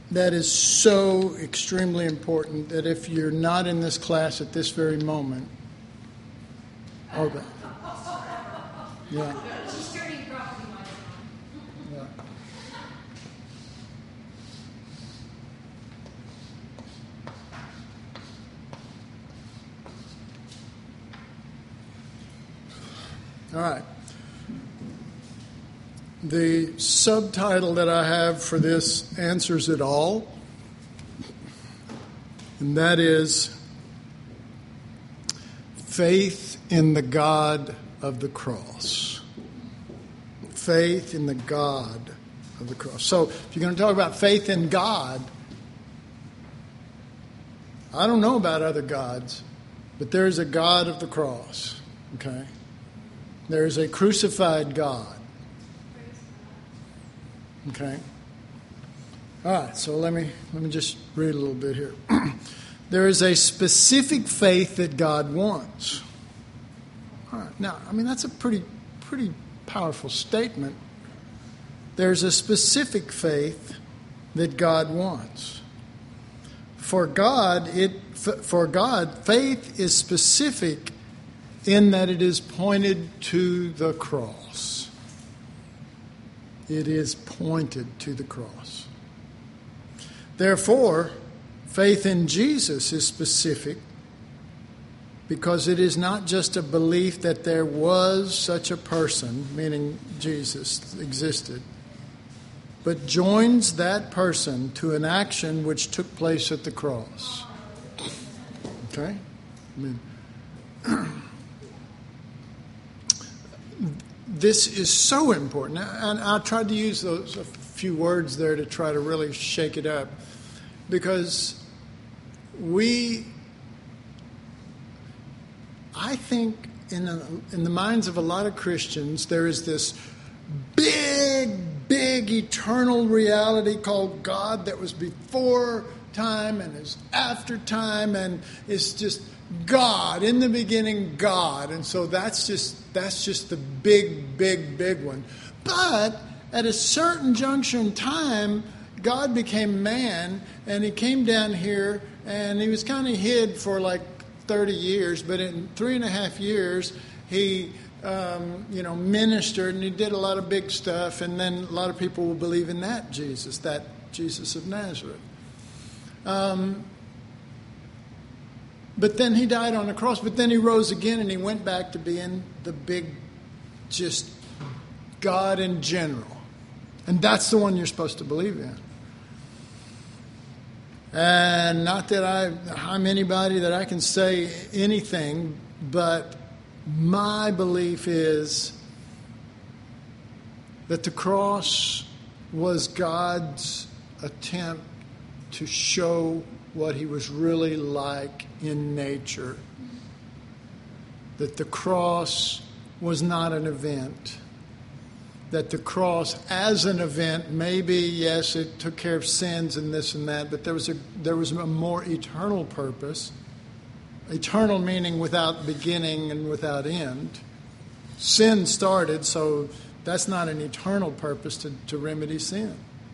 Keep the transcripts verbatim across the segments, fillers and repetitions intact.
that is so extremely important that if you're not in this class at this very moment, okay. Yeah. Yeah. All right. The subtitle that I have for this answers it all, and that is Faith in the God of the Cross. Faith in the God of the cross. So if you're going to talk about faith in God, I don't know about other gods, but there is a God of the cross, okay? There is a crucified God. Okay. All right, so let me let me just read a little bit here. There is a specific faith that God wants. All right. Now, I mean that's a pretty pretty powerful statement. There's a specific faith that God wants. For God, it for God, faith is specific in that it is pointed to the cross. It is pointed to the cross. Therefore, faith in Jesus is specific because it is not just a belief that there was such a person, meaning Jesus existed, but joins that person to an action which took place at the cross. Okay? I mean, this is so important, and I tried to use those a few words there to try to really shake it up, because we, I think, in a, in the minds of a lot of Christians, there is this big, big eternal reality called God that was before time and is after time and is just God, in the beginning, God. And so that's just that's just the big, big, big one. But at a certain juncture in time, God became man, and he came down here, and he was kind of hid for like thirty years. But in three and a half years, he um, you know, ministered, and he did a lot of big stuff. And then a lot of people will believe in that Jesus, that Jesus of Nazareth. Um But then he died on the cross. But then he rose again, and he went back to being the big, just God in general. And that's the one you're supposed to believe in. And not that I, I'm anybody that I can say anything, but my belief is that the cross was God's attempt to show what he was really like in nature. That the cross was not an event. That the cross as an event, maybe, yes, it took care of sins and this and that, but there was a there was a more eternal purpose. Eternal meaning without beginning and without end. Sin started, so that's not an eternal purpose to, to remedy sin.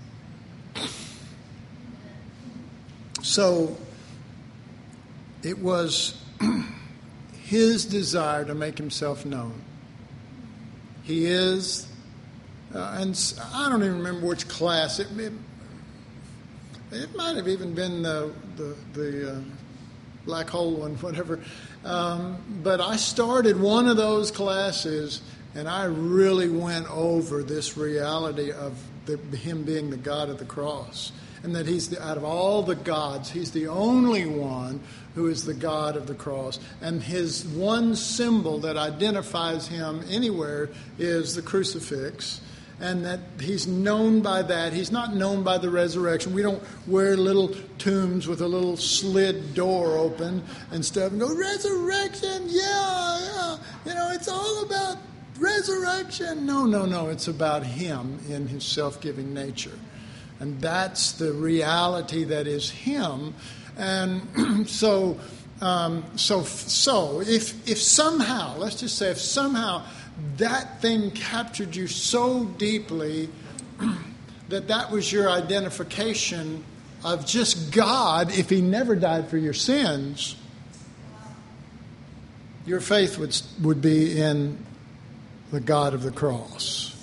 So it was his desire to make himself known. He is, uh, and I don't even remember which class. It, it, it might have even been the, the, the uh, black hole one, whatever. Um, but I started one of those classes, and I really went over this reality of the, him being the God of the cross. And that he's, the, out of all the gods, he's the only one who is the God of the cross. And his one symbol that identifies him anywhere is the crucifix. And that he's known by that. He's not known by the resurrection. We don't wear little tombs with a little slid door open and stuff and go, resurrection, yeah, yeah. You know, it's all about resurrection. No, no, no. It's about him in his self-giving nature. And that's the reality that is him. And so, um, so, so if if somehow, let's just say, if somehow that thing captured you so deeply that that was your identification of just God, if he never died for your sins, your faith would, would be in the God of the cross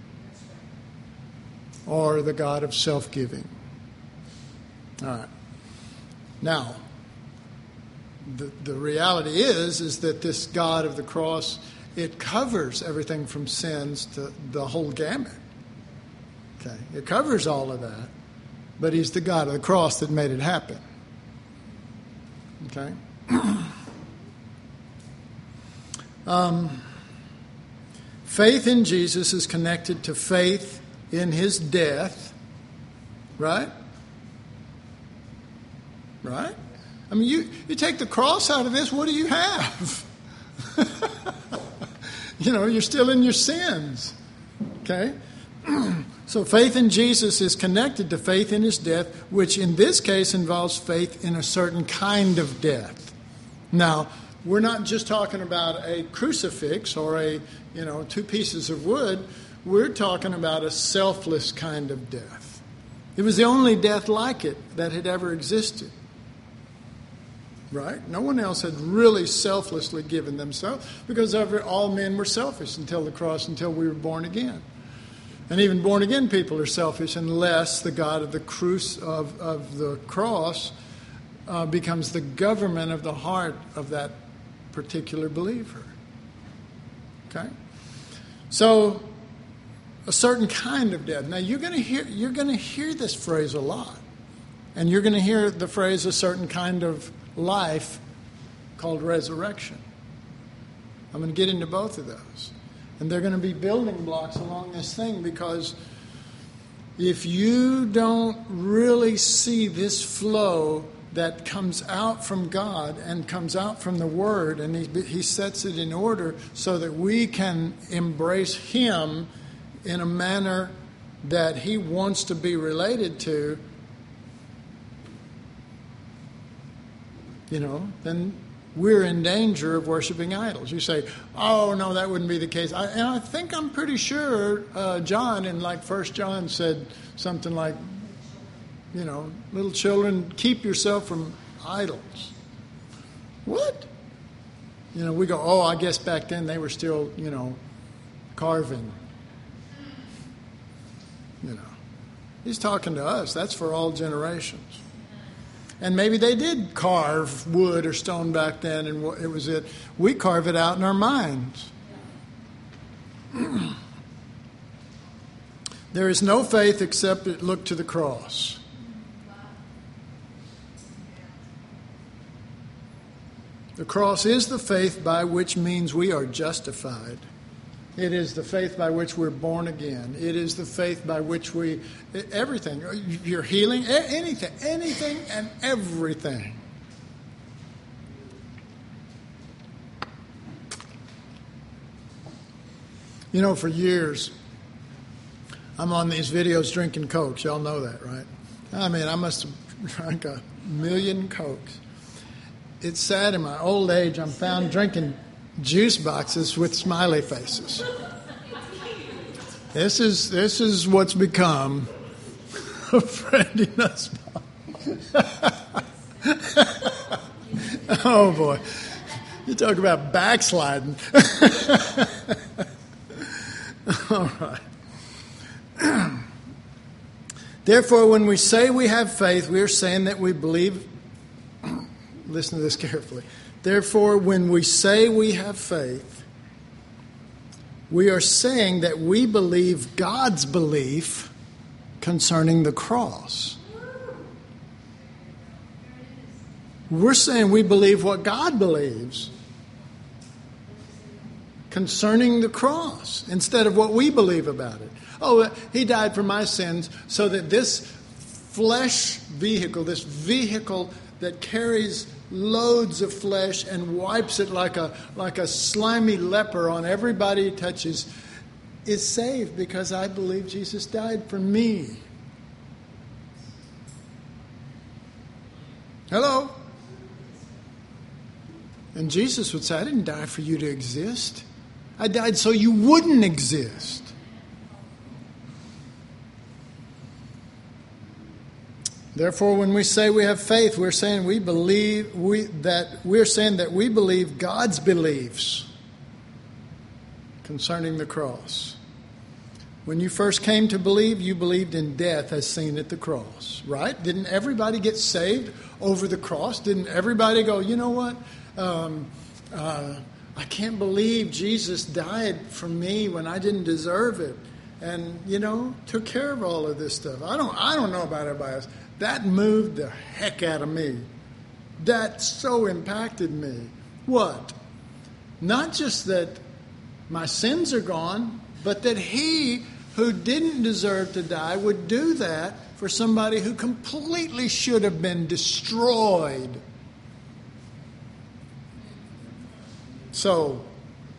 or the God of self-giving. All right. Now, the, the reality is, is that this God of the cross, it covers everything from sins to the whole gamut. Okay, it covers all of that, but he's the God of the cross that made it happen. Okay? um, faith in Jesus is connected to faith in his death, right? Right? I mean, you, you take the cross out of this, what do you have? You know, you're still in your sins. Okay? So faith in Jesus is connected to faith in his death, which in this case involves faith in a certain kind of death. Now, we're not just talking about a crucifix or a, you know, two pieces of wood. We're talking about a selfless kind of death. It was the only death like it that had ever existed. Right? No one else had really selflessly given themselves, because every, all men were selfish until the cross, until we were born again. And even born again people are selfish unless the God of the cruce of, of the cross uh, becomes the government of the heart of that particular believer. Okay? So a certain kind of death. Now you're going to hear you're going to hear this phrase a lot. And you're going to hear the phrase a certain kind of life called resurrection. I'm going to get into both of those. And they're going to be building blocks along this thing, because if you don't really see this flow that comes out from God and comes out from the Word, and he, he sets it in order so that we can embrace him in a manner that he wants to be related to, you know, then we're in danger of worshiping idols. You say, oh, no, that wouldn't be the case. I, and I think I'm pretty sure uh, John in like First John said something like, you know, little children, keep yourself from idols. What? You know, we go, oh, I guess back then they were still, you know, carving. You know, he's talking to us. That's for all generations. And maybe they did carve wood or stone back then, and it was it. We carve it out in our minds. There is no faith except it look to the cross. The cross is the faith by which means we are justified. It is the faith by which we're born again. It is the faith by which we, everything, your healing, anything, anything and everything. You know, for years, I'm on these videos drinking Cokes. Y'all know that, right? I mean, I must have drank a million Cokes. It's sad in my old age I'm found drinking juice boxes with smiley faces. This is this is what's become a Friendly Nussbaum. Oh boy, you talk about backsliding. All right. Therefore, when we say we have faith, we are saying that we believe. Listen to this carefully. Therefore, when we say we have faith, we are saying that we believe God's belief concerning the cross. We're saying we believe what God believes concerning the cross instead of what we believe about it. Oh, he died for my sins so that this flesh vehicle, this vehicle that carries loads of flesh and wipes it like a like a slimy leper on everybody it touches, is saved because I believe Jesus died for me. Hello? And Jesus would say, I didn't die for you to exist. I died so you wouldn't exist. Therefore, when we say we have faith, we're saying we believe we that we're saying that we believe God's beliefs concerning the cross. When you first came to believe, you believed in death as seen at the cross, right? Didn't everybody get saved over the cross? Didn't everybody go, you know what? Um, uh, I can't believe Jesus died for me when I didn't deserve it, and you know, took care of all of this stuff. I don't, I don't know about everybody else. That moved the heck out of me. That so impacted me. What? Not just that my sins are gone, but that He who didn't deserve to die would do that for somebody who completely should have been destroyed. So,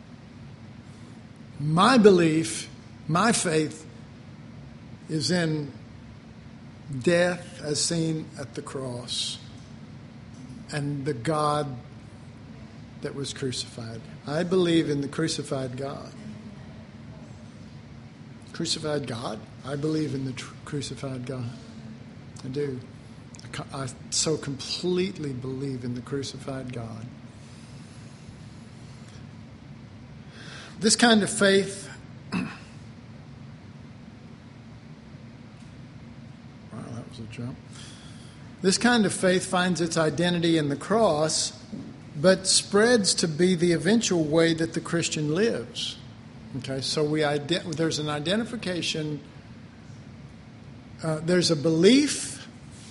my belief, my faith is in death as seen at the cross and the God that was crucified. I believe in the crucified God. Crucified God? I believe in the tr- crucified God. I do. I, co- I so completely believe in the crucified God. This kind of faith, wow, that was a jump. This kind of faith finds its identity in the cross, but spreads to be the eventual way that the Christian lives. Okay, so we ident- there's an identification, uh, there's a belief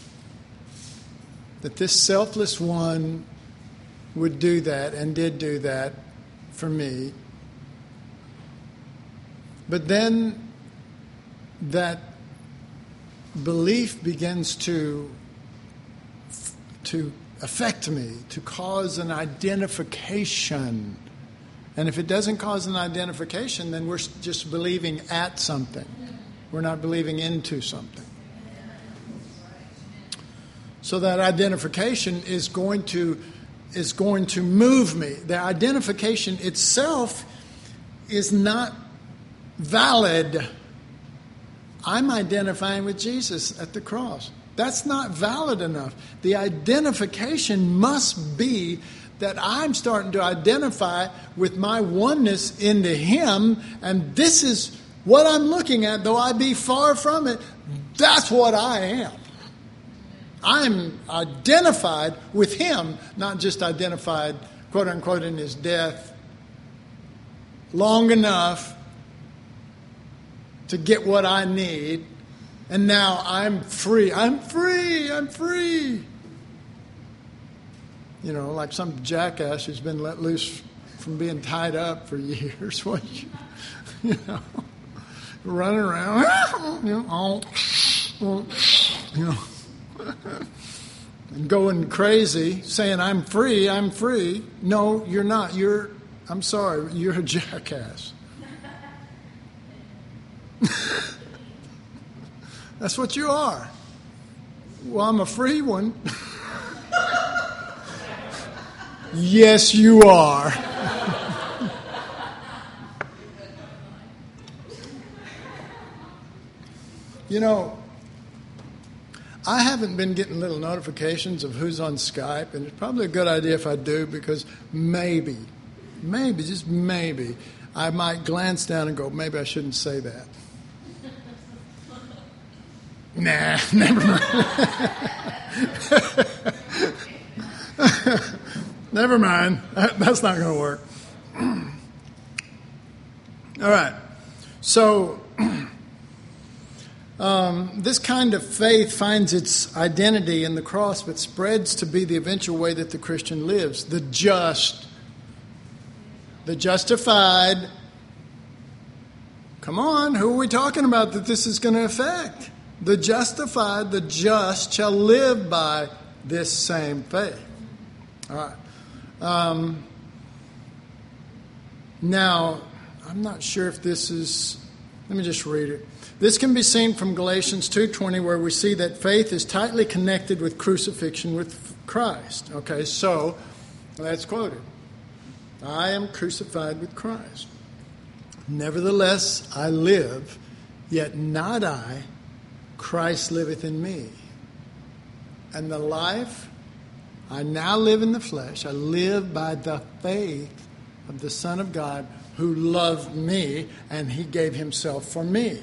that this selfless one would do that and did do that for me. But then that belief begins to, to affect me, to cause an identification. And if it doesn't cause an identification, then we're just believing at something. We're not believing into something. So that identification is going to is going to move me. The identification itself is not valid. I'm identifying with Jesus at the cross. That's not valid enough. The identification must be that I'm starting to identify with my oneness into Him, and this is what I'm looking at, though I be far from it. That's what I am. I'm identified with Him, not just identified, quote unquote, in His death long enough to get what I need, and now I'm free. I'm free. I'm free. You know, like some jackass who's been let loose from being tied up for years. What you, you know, running around, you know, you know, and going crazy, saying, "I'm free, I'm free." No, you're not. You're, I'm sorry, you're a jackass. That's what you are. Well, I'm a free one. Yes, you are. You know, I haven't been getting little notifications of who's on Skype, and it's probably a good idea if I do, because maybe, maybe, just maybe, I might glance down and go, maybe I shouldn't say that. Nah, never mind. Never mind. That's not going to work. All right. So, um, this kind of faith finds its identity in the cross, but spreads to be the eventual way that the Christian lives. The just, the justified. Come on, who are we talking about that this is going to affect? The justified, the just, shall live by this same faith. All right. Um, now, I'm not sure if this is... Let me just read it. This can be seen from Galatians two twenty, where we see that faith is tightly connected with crucifixion with Christ. Okay, so let's quote it. I am crucified with Christ. Nevertheless, I live, yet not I, Christ liveth in me. And the life I now live in the flesh, I live by the faith of the Son of God who loved me and he gave himself for me.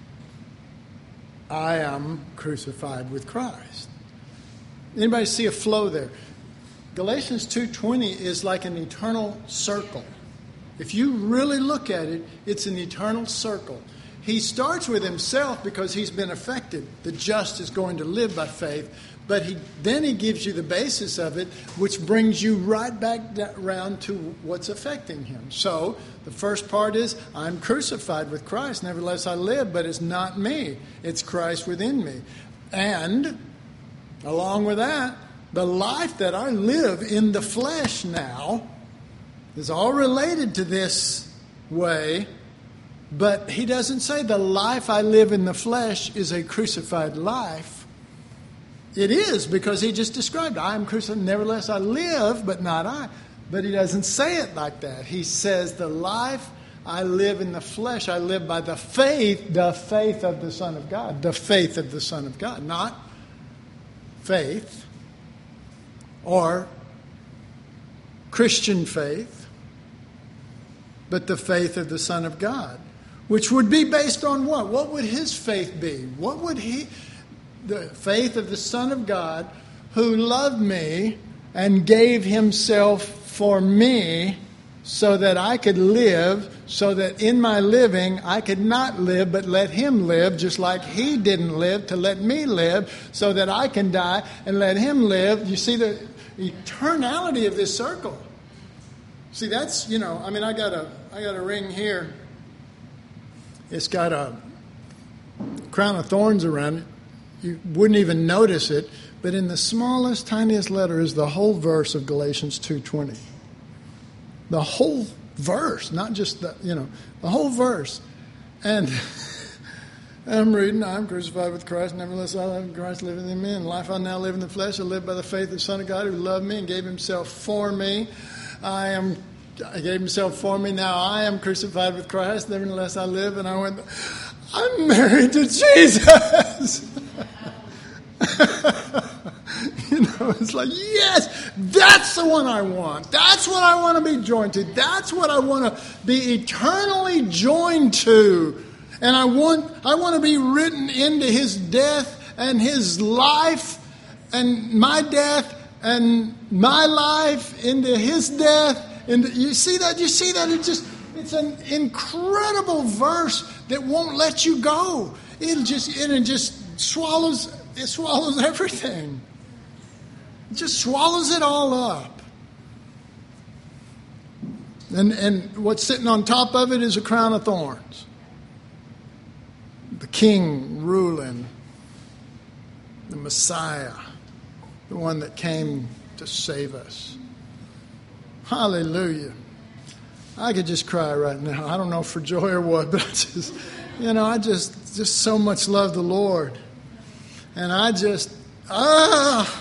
I am crucified with Christ. Anybody see a flow there? Galatians two twenty is like an eternal circle. If you really look at it, it's an eternal circle. He starts with himself because he's been affected. The just is going to live by faith. But he then he gives you the basis of it, which brings you right back around to what's affecting him. So the first part is, I'm crucified with Christ. Nevertheless I live, but it's not me. It's Christ within me. And along with that, the life that I live in the flesh now is all related to this way, but he doesn't say the life I live in the flesh is a crucified life. It is, because he just described, I am crucified, nevertheless I live, but not I. But he doesn't say it like that. He says the life I live in the flesh, I live by the faith, the faith of the Son of God. The faith of the Son of God, not faith or Christian faith, but the faith of the Son of God, which would be based on what? What would his faith be? What would he... The faith of the Son of God who loved me and gave himself for me so that I could live, so that in my living I could not live but let him live, just like he didn't live to let me live, so that I can die and let him live. You see the eternality of this circle. See, that's, you know, I mean, I got a I got a ring here. It's got a crown of thorns around it. You wouldn't even notice it, but in the smallest, tiniest letter is the whole verse of Galatians two twenty. The whole verse, not just the, you know, the whole verse. And I'm reading, I'm crucified with Christ, nevertheless I live, Christ living in me. And life I now live in the flesh, I live by the faith of the Son of God who loved me and gave himself for me. I am, I gave himself for me, now I am crucified with Christ, nevertheless I live. And I went, I'm married to Jesus. You know, it's like, yes, that's the one I want. That's what I want to be joined to. That's what I want to be eternally joined to. And I want I want to be written into his death and his life and my death and my life into his death. And you see that? You see that? It just it's an incredible verse that won't let you go. It just it just swallows it swallows everything. It just swallows it all up. And and what's sitting on top of it is a crown of thorns. The king ruling, the Messiah, the one that came to save us. Hallelujah. I could just cry right now. I don't know for joy or what, but I just, you know, I just, just so much love the Lord. And I just, ah.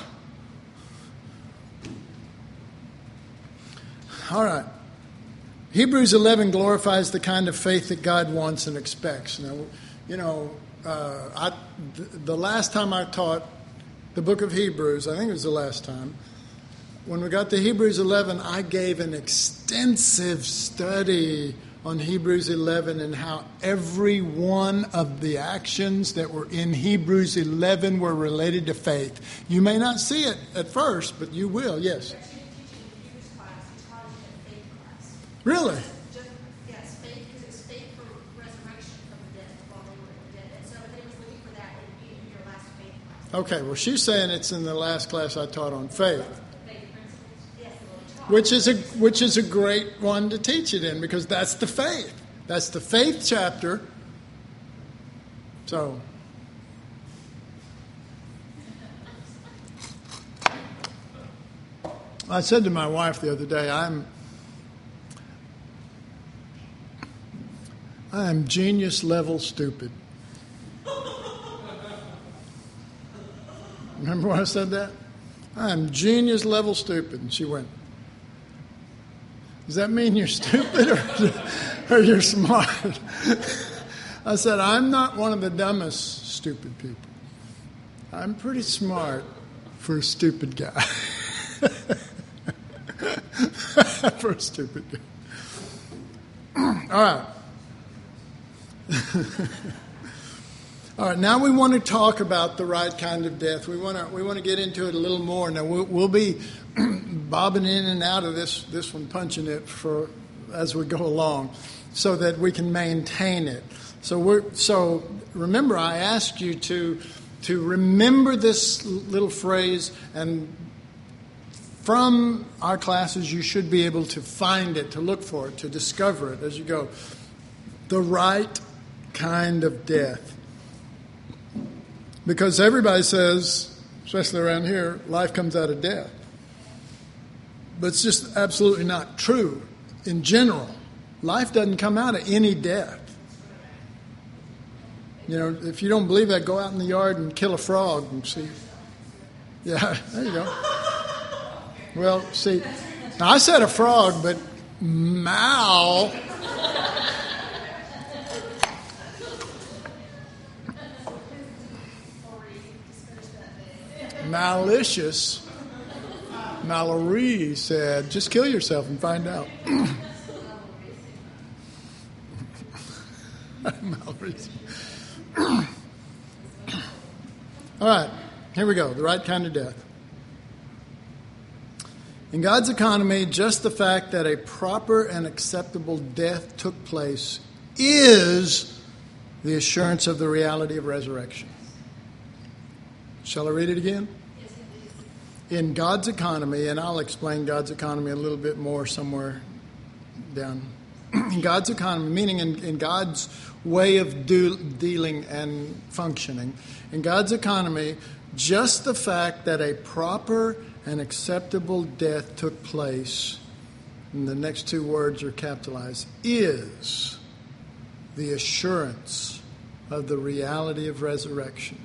All right. Hebrews eleven glorifies the kind of faith that God wants and expects. Now, you know, uh, I, the last time I taught the book of Hebrews, I think it was the last time, when we got to Hebrews eleven, I gave an extensive study on Hebrews eleven and how every one of the actions that were in Hebrews eleven were related to faith. You may not see it at first, but you will, yes. Really? Yes, faith, because it's faith for resurrection from the dead while they were dead. And so they was looking for that in, in your last faith class. Okay, well, she's saying it's in the last class I taught on faith. Faith principles. Yes, Which is a which is a great one to teach it in, because that's the faith. That's the faith chapter. So I said to my wife the other day, I'm I'm genius level stupid. Remember when I said that? I'm genius level stupid. And she went, does that mean you're stupid or, or you're smart? I said, I'm not one of the dumbest stupid people. I'm pretty smart for a stupid guy. For a stupid guy. All right. All right, now we want to talk about the right kind of death. We want to we want to get into it a little more. Now we'll, we'll be bobbing in and out of this this one, punching it for as we go along, so that we can maintain it. So we're so remember, I asked you to to remember this little phrase, and from our classes you should be able to find it, to look for it, to discover it as you go. The right kind of death. Because everybody says, especially around here, life comes out of death. But it's just absolutely not true. In general, life doesn't come out of any death. You know, if you don't believe that, go out in the yard and kill a frog and see. Yeah, there you go. Well, see, now I said a frog, but Mal... Malicious, Mallory said, just kill yourself and find out. Mallory. All right, here we go. The right kind of death. In God's economy, just the fact that a proper and acceptable death took place is the assurance of the reality of resurrection. Shall I read it again? In God's economy, and I'll explain God's economy a little bit more somewhere down. In God's economy, meaning in, in God's way of do, dealing and functioning. In God's economy, just the fact that a proper and acceptable death took place, and the next two words are capitalized, is the assurance of the reality of resurrection.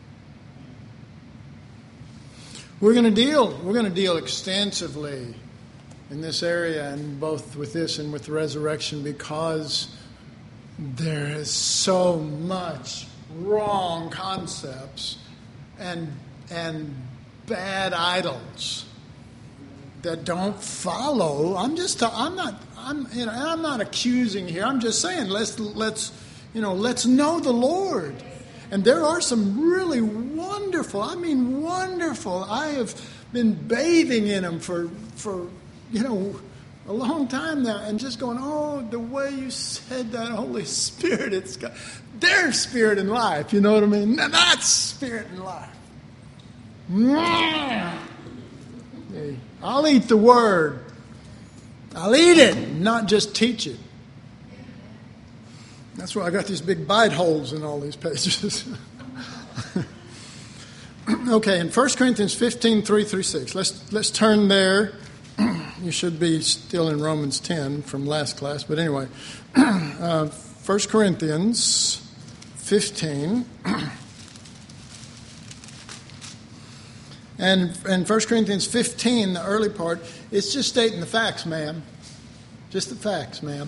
We're going to deal, we're going to deal extensively in this area, and both with this and with the resurrection, because there is so much wrong concepts and and bad idols that don't follow. I'm just I'm not I'm you know I'm not accusing here. I'm just saying let's let's you know let's know the Lord. And there are some really wonderful, I mean wonderful. I have been bathing in them for, for you know, a long time now, and just going, oh, the way you said that, Holy Spirit, it's got, there's spirit in life, you know what I mean? Now that's spirit in life. I'll eat the Word. I'll eat it, not just teach it. That's why I got these big bite holes in all these pages. Okay, in First Corinthians fifteen, three through six. Let's let's turn there. You should be still in Romans ten from last class, but anyway. Uh, First Corinthians fifteen. And in First Corinthians fifteen, the early part, it's just stating the facts, ma'am. Just the facts, ma'am.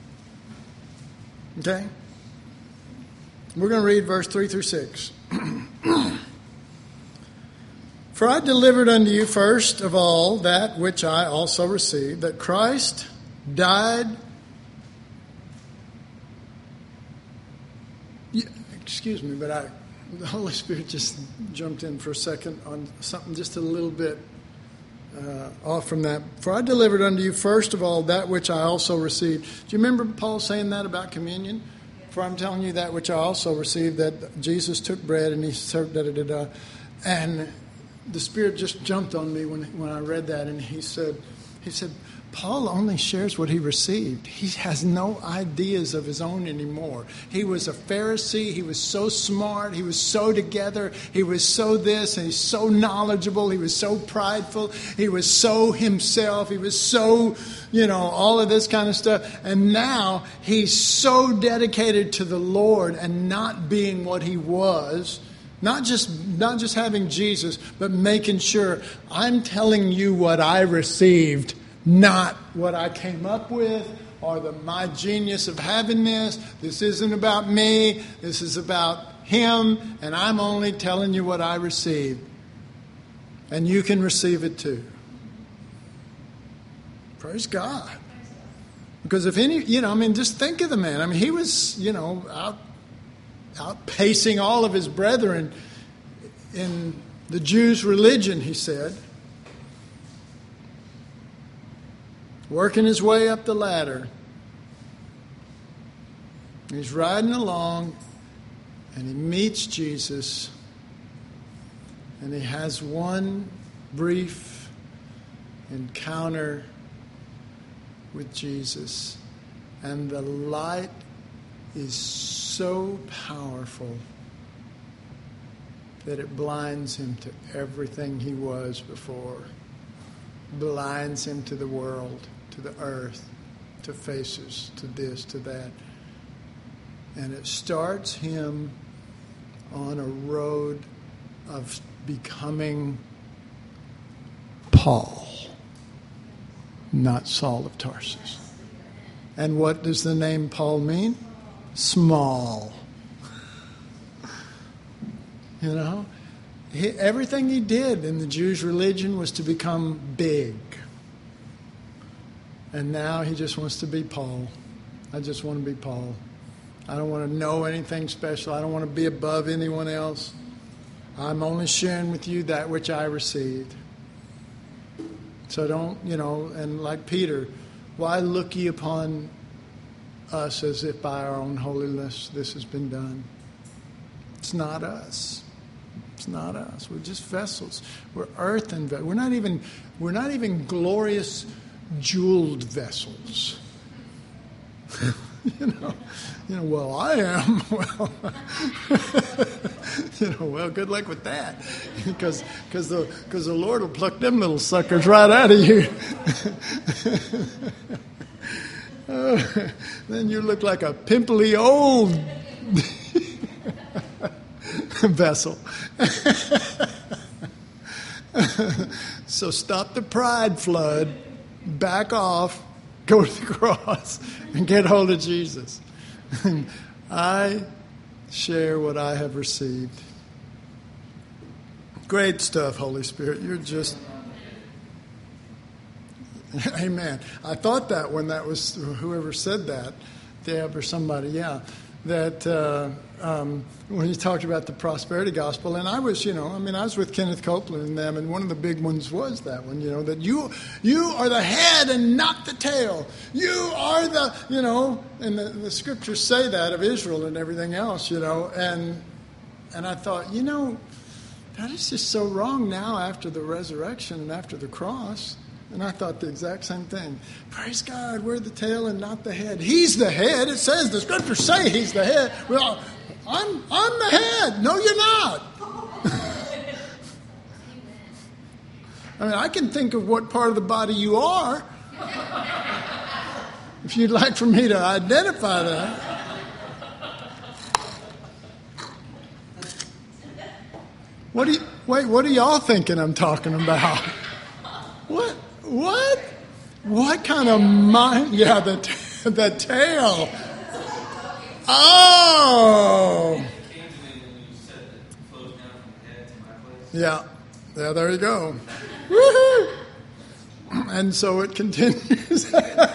Okay? We're going to read verse three through six. For I delivered unto you first of all that which I also received, that Christ died. Yeah, excuse me, but I, the Holy Spirit just jumped in for a second on something just a little bit uh, off from that. For I delivered unto you first of all that which I also received. Do you remember Paul saying that about communion? For I'm telling you that which I also received, that Jesus took bread and he served da da da da. And the Spirit just jumped on me when when I read that, and he said, he said, Paul only shares what he received. He has no ideas of his own anymore. He was a Pharisee. He was so smart. He was so together. He was so this, and he's so knowledgeable. He was so prideful. He was so himself. He was so, you know, all of this kind of stuff. And now he's so dedicated to the Lord and not being what he was. Not just not just having Jesus, but making sure I'm telling you what I received, not what I came up with or the my genius of having this. This isn't about me. This is about him, and I'm only telling you what I received. And you can receive it too. Praise God. Because if any, you know, I mean, just think of the man. I mean, he was, you know, out, outpacing all of his brethren in the Jews' religion, he said. Working his way up the ladder. He's riding along and he meets Jesus. And he has one brief encounter with Jesus. And the light is so powerful that it blinds him to everything he was before. Blinds him to the world, to the earth, to faces, to this, to that. And it starts him on a road of becoming Paul, not Saul of Tarsus. And what does the name Paul mean? Small. You know, he, everything he did in the Jewish religion was to become big. And now he just wants to be Paul. I just want to be Paul. I don't want to know anything special. I don't want to be above anyone else. I'm only sharing with you that which I received. So don't, you know, and like Peter, why look ye upon us as if by our own holiness this has been done? It's not us. It's not us. We're just vessels. We're earthen vessels. We're not even, we're not even glorious jeweled vessels. you know, you know. Well, I am. Well, you know. Well, good luck with that, because because the because the Lord will pluck them little suckers right out of you. uh, then you look like a pimply old vessel. So stop the pride flood. Back off, go to the cross, and get hold of Jesus. I share what I have received. Great stuff, Holy Spirit. You're just... Amen. I thought that when that was, whoever said that, Deb or somebody, yeah, that uh, um, when he talked about the prosperity gospel, and I was, you know, I mean, I was with Kenneth Copeland and them, and one of the big ones was that one, you know, that you you are the head and not the tail. You are the, you know, and the, the scriptures say that of Israel and everything else, you know, and and I thought, you know, that is just so wrong now after the resurrection and after the cross. And I thought the exact same thing. Praise God, we're the tail and not the head. He's the head. It says, the scriptures say he's the head. Well, I'm I'm the head. No, you're not. I mean, I can think of what part of the body you are. If you'd like for me to identify that. What do you, wait, what are y'all thinking I'm talking about? What? What? What kind of mind? Yeah, the t- the tail. Oh. Yeah. Yeah, there you go. Woohoo! And so it continues.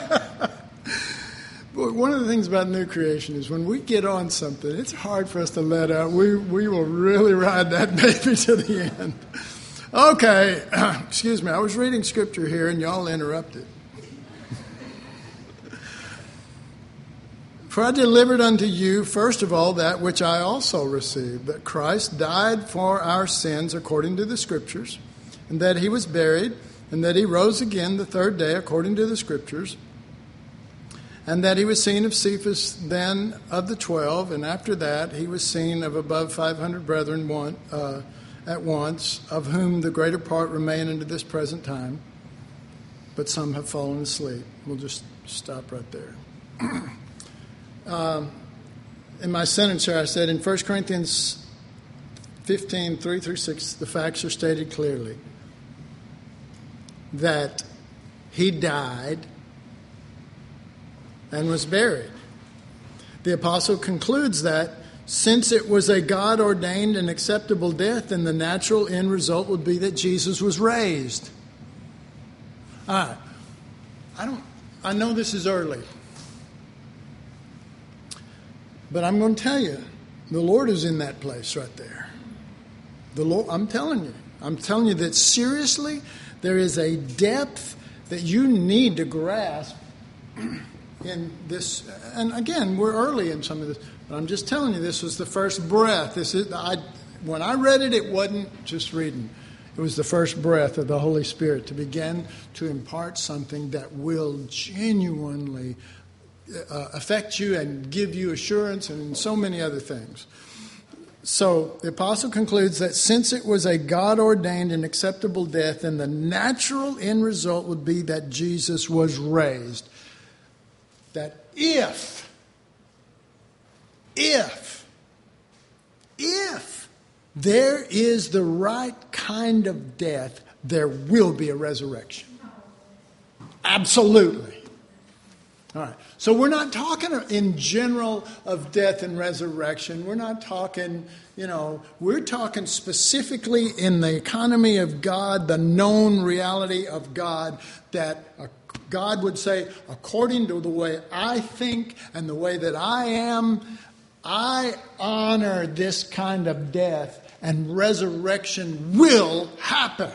But one of the things about new creation is when we get on something, it's hard for us to let out. We we will really ride that baby to the end. Okay, excuse me, I was reading scripture here and y'all interrupted. For I delivered unto you, first of all, that which I also received, that Christ died for our sins according to the scriptures, and that he was buried, and that he rose again the third day according to the scriptures, and that he was seen of Cephas, then of the twelve, and after that he was seen of above five hundred brethren, one, uh, at once, of whom the greater part remain unto this present time, but some have fallen asleep. We'll just stop right there. um, in my sentence here, I said in First Corinthians fifteen, three through six, the facts are stated clearly that he died and was buried. The apostle concludes that since it was a God-ordained and acceptable death, then the natural end result would be that Jesus was raised. All right. I don't, I know this is early. But I'm going to tell you, the Lord is in that place right there. The Lord, I'm telling you. I'm telling you that seriously, there is a depth that you need to grasp in this. And again, we're early in some of this. But I'm just telling you, this was the first breath. This is I. When I read it, it wasn't just reading. It was the first breath of the Holy Spirit to begin to impart something that will genuinely uh, affect you and give you assurance and so many other things. So the apostle concludes that since it was a God-ordained and acceptable death, then the natural end result would be that Jesus was raised. That if, if, if there is the right kind of death, there will be a resurrection. Absolutely. All right. So we're not talking in general of death and resurrection. We're not talking, you know, we're talking specifically in the economy of God, the known reality of God, that God would say, according to the way I think and the way that I am, I honor this kind of death, and resurrection will happen.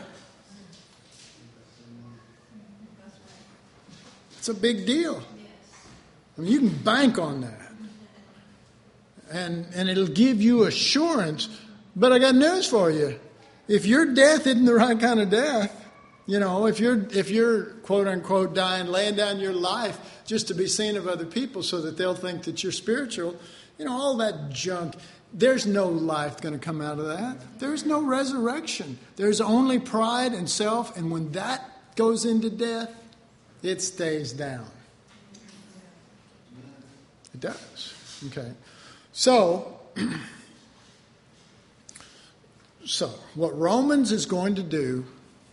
It's a big deal. I mean, you can bank on that. And and it'll give you assurance. But I got news for you. If your death isn't the right kind of death, you know, if you're if you're quote unquote dying, laying down your life just to be seen of other people so that they'll think that you're spiritual, you know, all that junk, there's no life going to come out of that. There's no resurrection. There's only pride and self. And when that goes into death, it stays down. It does. Okay. So, so what Romans is going to do,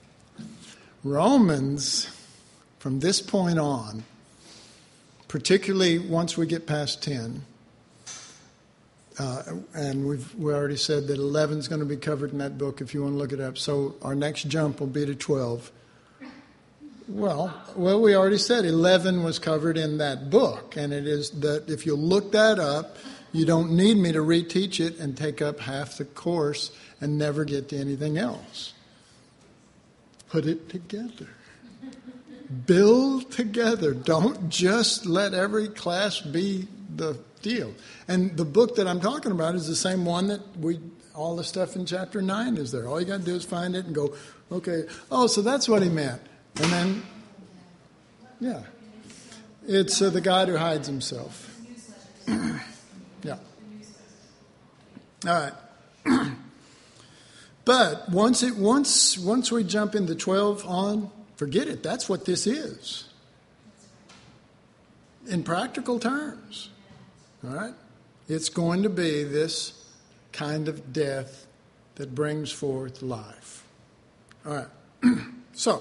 Romans, from this point on, particularly once we get past ten, uh, and we've we already said that eleven is going to be covered in that book if you want to look it up. So our next jump will be to twelve. Well, well, we already said eleven was covered in that book, and it is that if you look that up, you don't need me to reteach it and take up half the course and never get to anything else. Put it together. Build together. Don't just let every class be the deal. And the book that I'm talking about is the same one that we, all the stuff in chapter nine is there. All you got to do is find it and go, okay, oh, so that's what he meant. And then, yeah, it's uh, the God who hides himself. Yeah. All right. But once it once once we jump into twelve on, forget it. That's what this is. In practical terms. All right? It's going to be this kind of death that brings forth life. All right. So,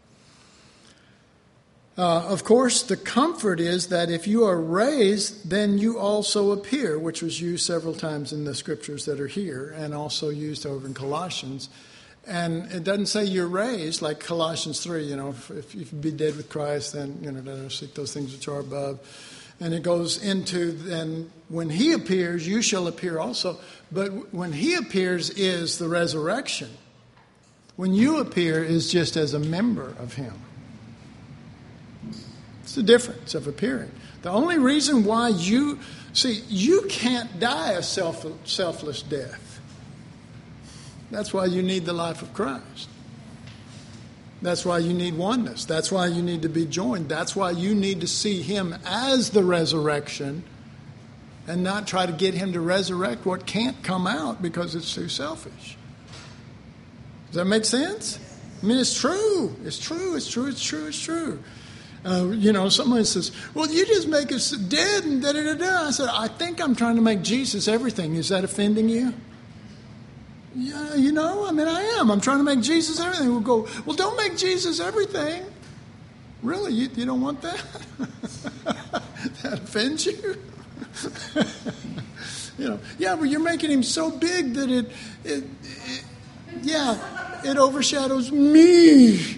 Uh, of course, the comfort is that if you are raised, then you also appear, which was used several times in the scriptures that are here and also used over in Colossians. And it doesn't say you're raised like Colossians three, you know, if, if you be dead with Christ, then, you know, let us seek those things which are above. And it goes into, then when he appears, you shall appear also. But when he appears is the resurrection. When you appear is just as a member of him. It's the difference of appearing. The only reason why you, see, you can't die a self, selfless death. That's why you need the life of Christ. That's why you need oneness. That's why you need to be joined. That's why you need to see him as the resurrection and not try to get him to resurrect what can't come out because it's too selfish. Does that make sense? I mean, it's true. It's true. It's true. It's true. It's true. Uh, you know, someone says, well, you just make us dead and da-da-da-da. I said, I think I'm trying to make Jesus everything. Is that offending you? Yeah, you know, I mean, I am. I'm trying to make Jesus everything. We'll go, well, don't make Jesus everything. Really? You, you don't want that? That offends you? You know, yeah, but you're making him so big that it, it, it yeah, it overshadows me.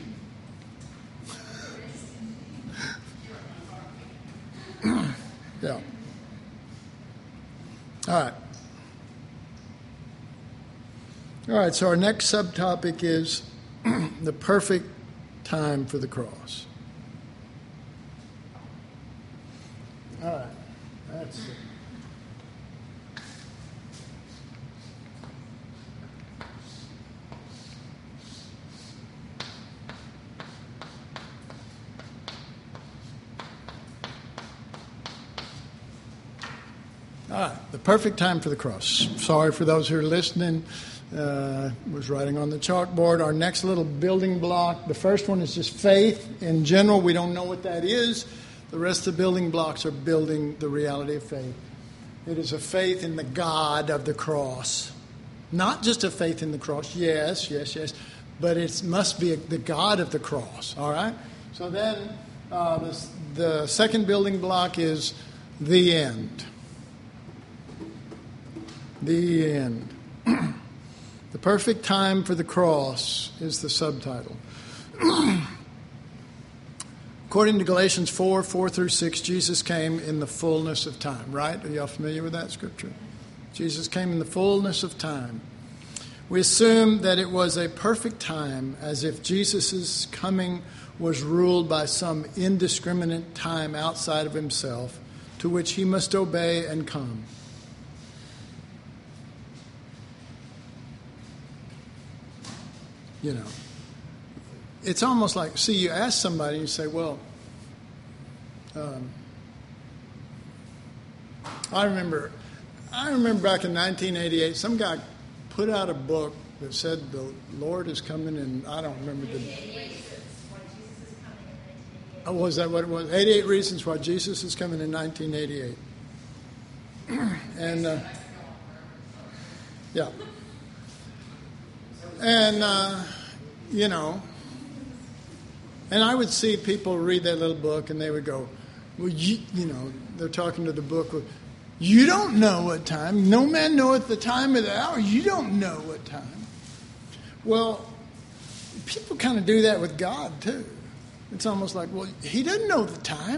Yeah. All right. All right, so our next subtopic is the perfect time for the cross. All right, that's it. All right, the perfect time for the cross. Sorry for those who are listening. Uh, was writing on the chalkboard. Our next little building block, the first one is just faith. In general, we don't know what that is. The rest of the building blocks are building the reality of faith. It is a faith in the God of the cross. Not just a faith in the cross. Yes, yes, yes. But it must be a, the God of the cross. All right? So then uh, the, the second building block is the end. The end. The perfect time for the cross is the subtitle. According to Galatians four, four through six, Jesus came in the fullness of time, right? Are y'all familiar with that scripture? Jesus came in the fullness of time. We assume that it was a perfect time, as if Jesus' coming was ruled by some indiscriminate time outside of himself, to which he must obey and come. You know, it's almost like, see, you ask somebody, you say, well, um, I remember, I remember back in nineteen eighty-eight, some guy put out a book that said the Lord is coming, and I don't remember the. Oh, was that what it was? eighty-eight Reasons Why Jesus is Coming in nineteen eighty-eight. And, uh, yeah. And, uh, you know, and I would see people read that little book and they would go, well, you, you know, they're talking to the book. You don't know what time. No man knoweth the time of the hour. You don't know what time. Well, people kind of do that with God, too. It's almost like, well, he doesn't know the time.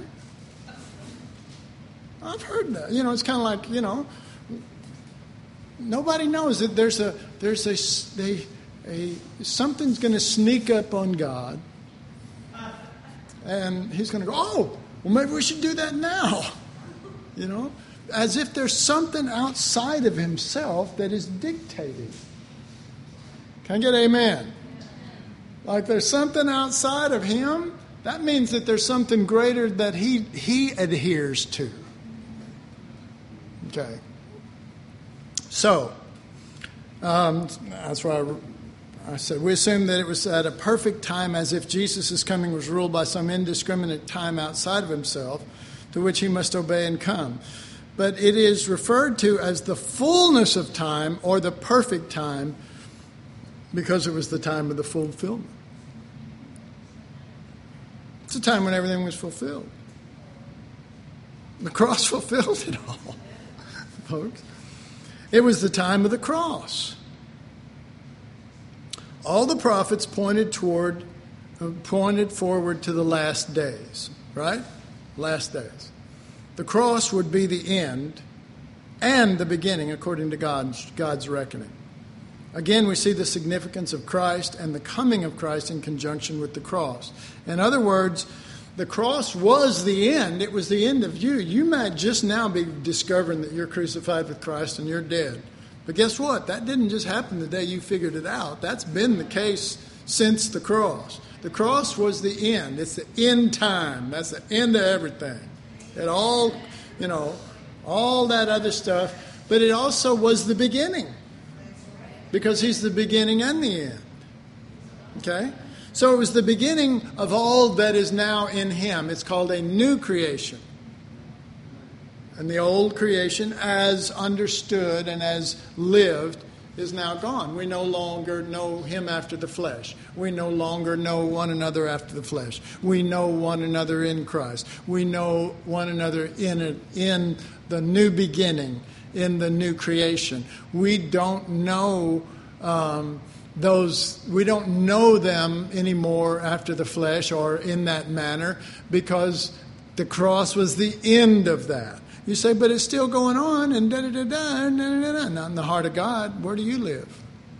I've heard that. You know, it's kind of like, you know, nobody knows that there's a, there's a, they, A, something's going to sneak up on God, and he's going to go, oh, well, maybe we should do that now, you know, as if there's something outside of himself that is dictating. Can I get amen? Like there's something outside of him, that means that there's something greater that he, he adheres to. Okay. So, um, that's why I... I said, we assume that it was at a perfect time, as if Jesus' coming was ruled by some indiscriminate time outside of himself, to which he must obey and come. But it is referred to as the fullness of time, or the perfect time, because it was the time of the fulfillment. It's a time when everything was fulfilled. The cross fulfilled it all, folks. It was the time of the cross. All the prophets pointed toward, pointed forward to the last days, right? Last days. The cross would be the end and the beginning, according to God's, God's reckoning. Again, we see the significance of Christ and the coming of Christ in conjunction with the cross. In other words, the cross was the end. It was the end of you. You might just now be discovering that you're crucified with Christ and you're dead. But guess what? That didn't just happen the day you figured it out. That's been the case since the cross. The cross was the end. It's the end time. That's the end of everything. It all, you know, all that other stuff. But it also was the beginning. Because he's the beginning and the end. Okay? So it was the beginning of all that is now in him. It's called a new creation. And the old creation, as understood and as lived, is now gone. We no longer know him after the flesh. We no longer know one another after the flesh. We know one another in Christ. We know one another in a, in the new beginning, in the new creation. We don't know um, those. We don't know them anymore after the flesh or in that manner, because the cross was the end of that. You say, but it's still going on, and da da da da, da da da. Not in the heart of God. Where do you live?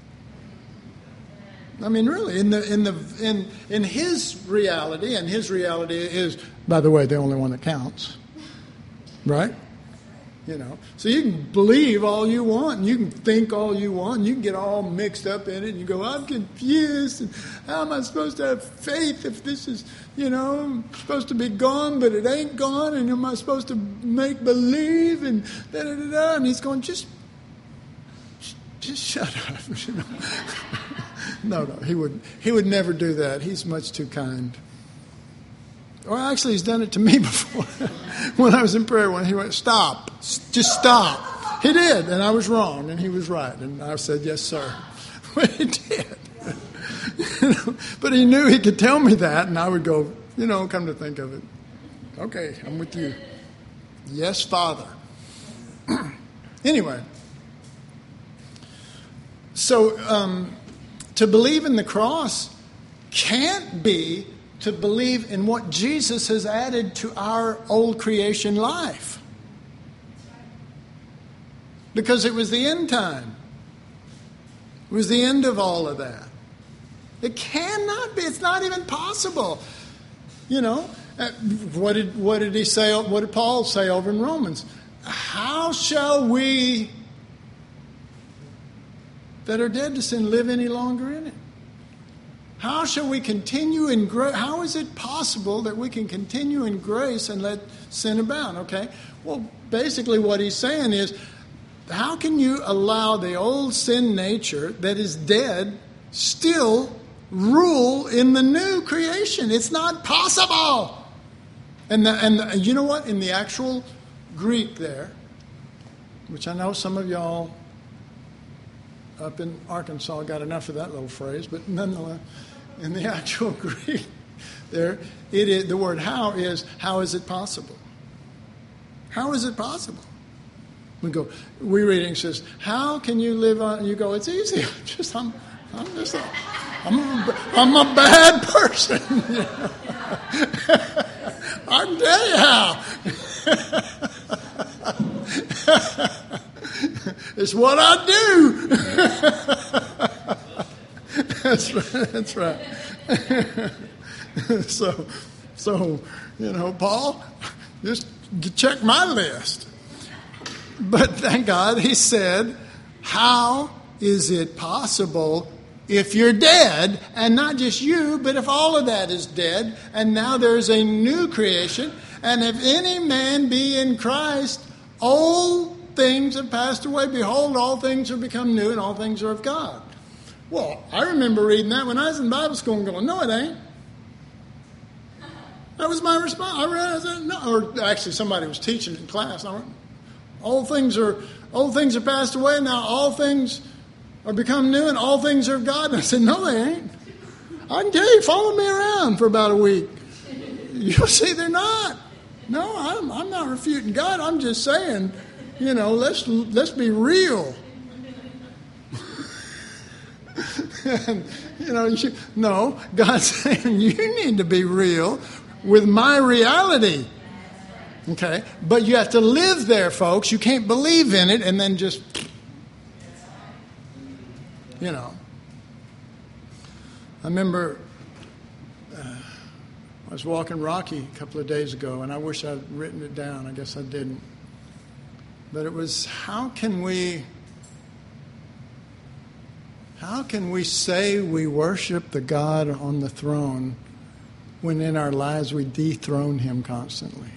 I mean, really, in the in the in in His reality, and His reality is, by the way, the only one that counts, right? You know, so you can believe all you want, and you can think all you want, and you can get all mixed up in it, and you go, I'm confused, and how am I supposed to have faith if this is, you know, supposed to be gone, but it ain't gone, and am I supposed to make believe, and da da da da, and he's going, just, just shut up, you know. No, no, he would, he would never do that. He's much too kind. Or actually, he's done it to me before. When I was in prayer, when he went, stop, just stop. He did, and I was wrong, and he was right. And I said, yes, sir. But he did. You know, but he knew he could tell me that, and I would go, you know, come to think of it. Okay, I'm with you. Yes, Father. Anyway. So, um, to believe in the cross can't be to believe in what Jesus has added to our old creation life. Because it was the end time. It was the end of all of that. It cannot be. It's not even possible. You know, what did what did he say? What did Paul say over in Romans? How shall we that are dead to sin live any longer in it? How shall we continue in grace? How is it possible that we can continue in grace and let sin abound? Okay, well, basically what he's saying is, how can you allow the old sin nature that is dead still rule in the new creation? It's not possible. And the, and the, you know what? In the actual Greek there, which I know some of y'all up in Arkansas got enough of that little phrase, but nonetheless, in the actual Greek there, it is, the word how is, how is it possible? How is it possible? We go, we read it and it says, how can you live on, and you go, it's easy. Just, I'm, I'm just, a, I'm, a, I'm a bad person. You know? I can tell you how. It's what I do. That's right. That's right. so, so you know, Paul, just check my list. But thank God he said, how is it possible if you're dead, and not just you, but if all of that is dead, and now there's a new creation, and if any man be in Christ, old things have passed away. Behold, all things have become new, and all things are of God. Well, I remember reading that when I was in Bible school and going, no, it ain't. That was my response. I realized that, no, or actually somebody was teaching in class. I went, all things are, old things are passed away, now all things are become new, and all things are of God. And I said, no, they ain't. I can tell you, follow me around for about a week. You'll see they're not. No, I'm, I'm not refuting God. I'm just saying, you know, let's let's be real. And, you know, you, no, God's saying you need to be real with my reality. Okay? But you have to live there, folks. You can't believe in it and then just, you know. I remember uh, I was walking Rocky a couple of days ago, and I wish I'd written it down. I guess I didn't. But it was, how can we, how can we say we worship the God on the throne when in our lives we dethrone him constantly?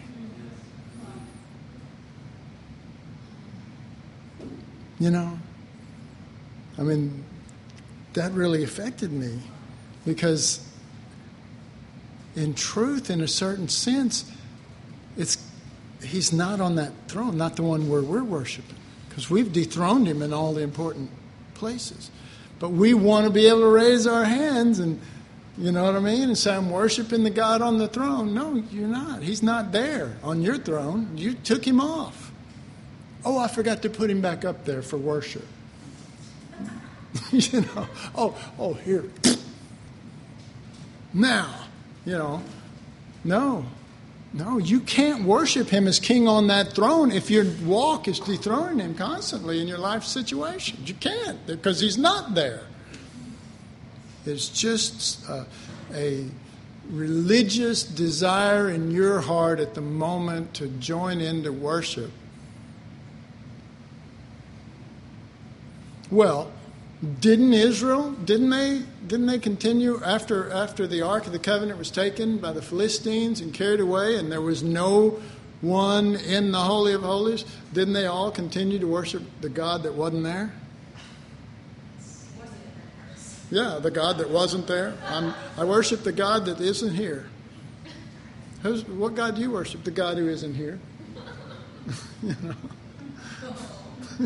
You know? I mean, that really affected me, because in truth, in a certain sense, it's he's not on that throne, not the one where we're worshiping, because we've dethroned him in all the important places. But we want to be able to raise our hands and, you know what I mean, and say, I'm worshiping the God on the throne. No, you're not. He's not there on your throne. You took him off. Oh, I forgot to put him back up there for worship. you know, oh, oh, here. Now, you know, no. No, you can't worship him as king on that throne if your walk is dethroning him constantly in your life situations. You can't, because he's not there. It's just a, a religious desire in your heart at the moment to join into worship. Well, didn't Israel, didn't they didn't they continue after after the Ark of the Covenant was taken by the Philistines and carried away, and there was no one in the Holy of Holies? Didn't they all continue to worship the God that wasn't there? Yeah, the God that wasn't there. I'm, I worship the God that isn't here. Who's, what God do you worship? The God who isn't here. you know.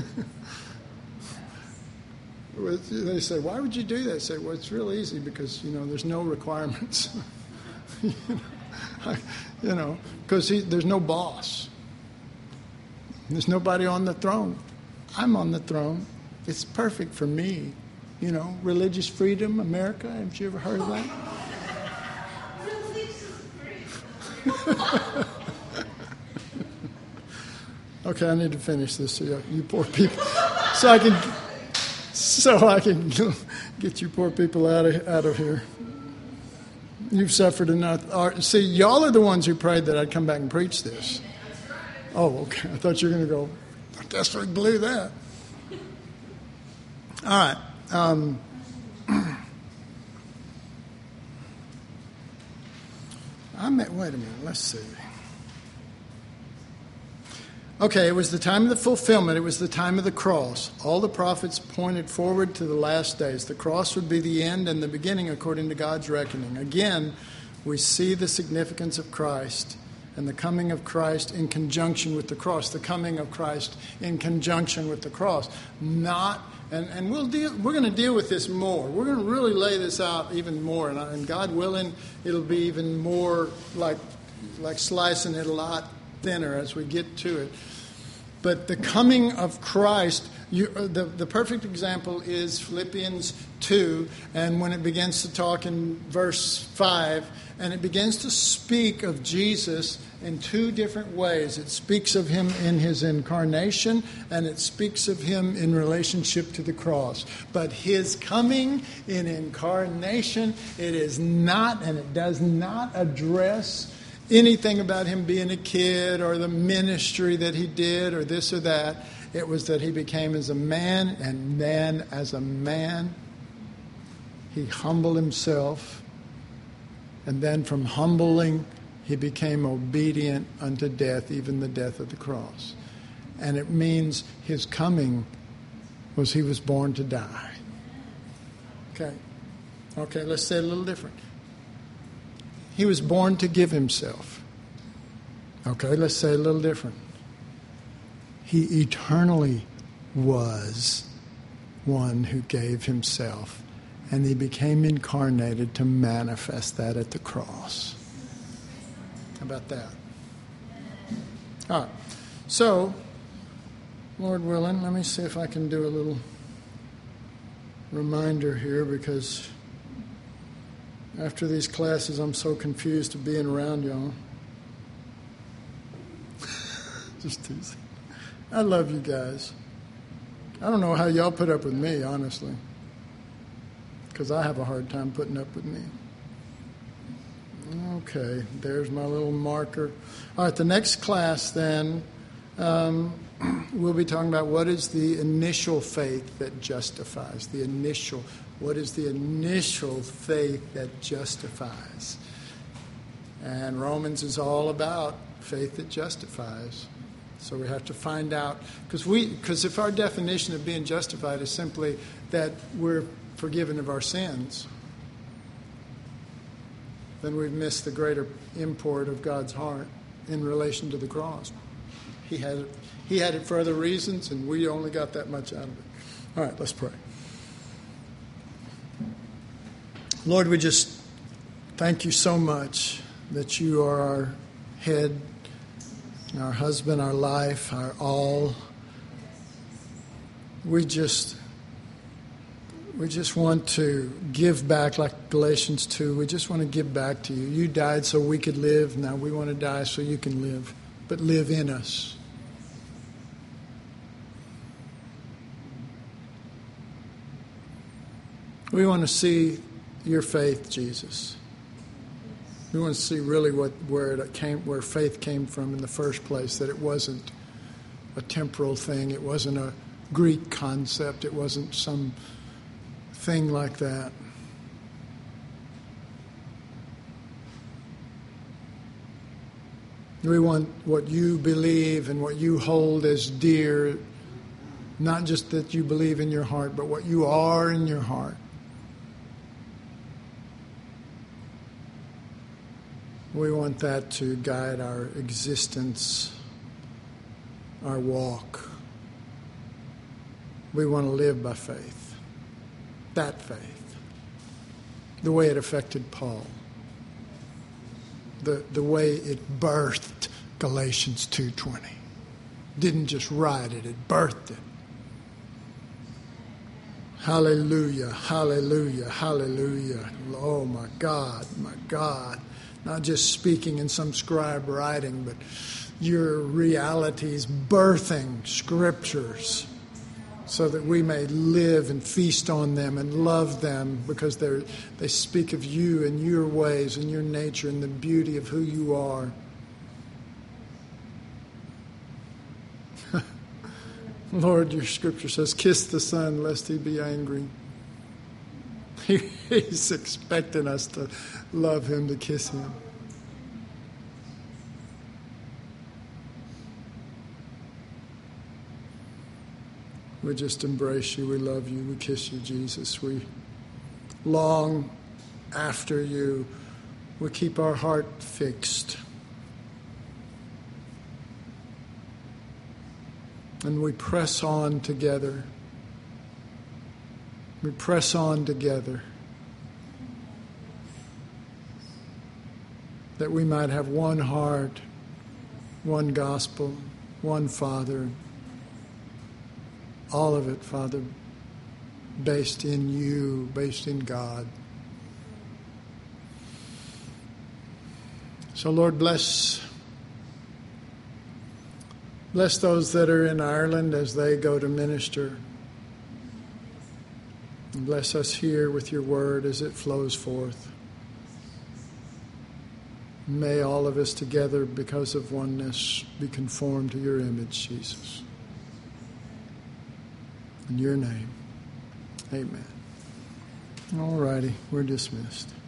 They say, why would you do that? I say, well, it's real easy because, you know, there's no requirements. you know, I, you know, because there's no boss. There's nobody on the throne. I'm on the throne. It's perfect for me. You know, religious freedom, America. Haven't you ever heard of that? Okay, I need to finish this. So you poor people, so I can, so I can get you poor people out of out of here. You've suffered enough. See, y'all are the ones who prayed that I'd come back and preach this. Oh, okay. I thought you were going to go. I guess we blew that. All right. Um, I meant, wait a minute, let's see. Okay, it was the time of the fulfillment. It was the time of the cross. All the prophets pointed forward to the last days. The cross would be the end and the beginning according to God's reckoning. Again, we see the significance of Christ and the coming of Christ in conjunction with the cross. The coming of Christ in conjunction with the cross. Not And, and we'll deal, we're going to deal with this more. We're going to really lay this out even more. And, and God willing, it'll be even more like, like slicing it a lot thinner as we get to it. But the coming of Christ, you, the, the perfect example is Philippians two. And when it begins to talk in verse five, and it begins to speak of Jesus in two different ways. It speaks of him in his incarnation, and it speaks of him in relationship to the cross. But his coming in incarnation, it is not, and it does not address anything about him being a kid or the ministry that he did or this or that. It was that he became as a man, and then as a man, he humbled himself. And then from humbling, he became obedient unto death, even the death of the cross. And it means his coming was he was born to die. Okay. Okay, let's say it a little different. He was born to give himself. Okay, let's say it a little different. He eternally was one who gave himself. And he became incarnated to manifest that at the cross. How about that? All right. So, Lord willing, let me see if I can do a little reminder here, because after these classes, I'm so confused of being around y'all. Just teasing. I love you guys. I don't know how y'all put up with me, honestly, because I have a hard time putting up with me. Okay, there's my little marker. All right, the next class then, um, we'll be talking about what is the initial faith that justifies. The initial, what is the initial faith that justifies? And Romans is all about faith that justifies. So we have to find out, because we, because if our definition of being justified is simply that we're forgiven of our sins, then we've missed the greater import of God's heart in relation to the cross. He had it, he had it for other reasons, and we only got that much out of it. All right, let's pray. Lord, we just thank you so much that you are our head, our husband, our life, our all. We just, we just want to give back like Galatians two. We just want to give back to you. You died so we could live. Now we want to die so you can live, but live in us. We want to see your faith, Jesus. We want to see really what where it came, where faith came from in the first place. That it wasn't a temporal thing. It wasn't a Greek concept. It wasn't some thing like that. We want what you believe and what you hold as dear. Not just that you believe in your heart, but what you are in your heart. We want that to guide our existence, our walk. We want to live by faith. That faith. The way it affected Paul. The, the way it birthed Galatians two twenty. Didn't just write it, it birthed it. Hallelujah, hallelujah, hallelujah. Oh my God, my God. Not just speaking in some scribe writing, but your realities birthing scriptures so that we may live and feast on them and love them because they they speak of you and your ways and your nature and the beauty of who you are. Lord, your scripture says, kiss the Son lest he be angry. He's expecting us to love him, to kiss him. We just embrace you. We love you. We kiss you, Jesus. We long after you. We keep our heart fixed. And we press on together. We press on together that we might have one heart, one gospel, one Father. All of it, Father, based in you, based in God. So, Lord, bless, bless those that are in Ireland as they go to minister. And bless us here with your word as it flows forth. May all of us together, because of oneness, be conformed to your image, Jesus. In your name, amen. All righty, we're dismissed.